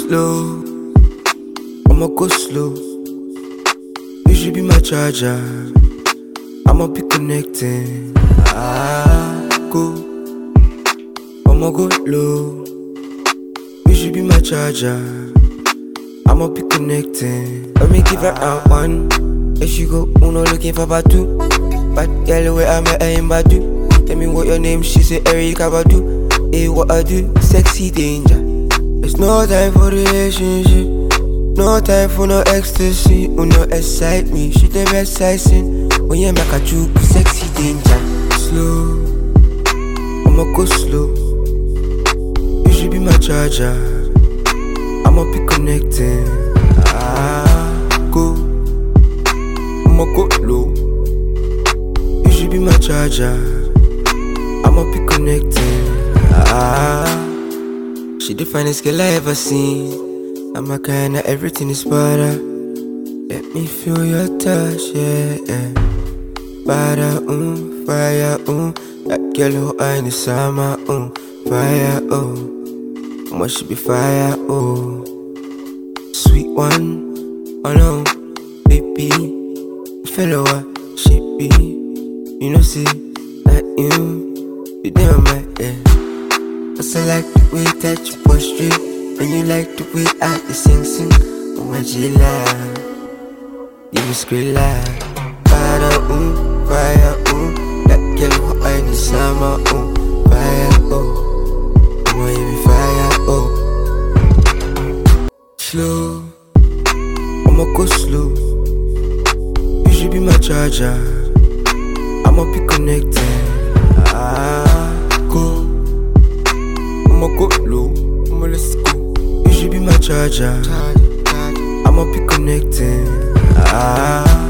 slow, I'ma go slow. You should be my charger, I'ma be connecting. Go, I'ma go low. You should be my charger, I'ma be connecting. Let me give her out one. If she go uno looking for Batu, bad girl where I'm at in Badu. Tell me what your name, she say Erika Badu. Hey, what I do, sexy danger. There's no time for relationship, no time for no ecstasy. Uno excite me, she the best sizing. When you make a juke, sexy danger. Slow, I'ma go slow. You should be my charger, I'ma be connecting. Go, I'ma go low. You should be my charger, I'ma be connecting. She the finest girl I ever seen. I'm a kinda everything is better. Let me feel your touch, yeah. Para, fire, that girl who I in the summer, fire, must she be fire, sweet one, oh no, baby, fellow, she be, you know, see, that you damn right, yeah. Cause I like the way that you prostrate, and you like the way I sing, oh my Gila, you be skrilla, para, fire, that girl who I in the summer, fire, boy, you be fire, slow, I'ma go slow. You should be my charger, I'ma be connected. Go, I'ma go low, let's go. You should be my charger, I'ma be connected.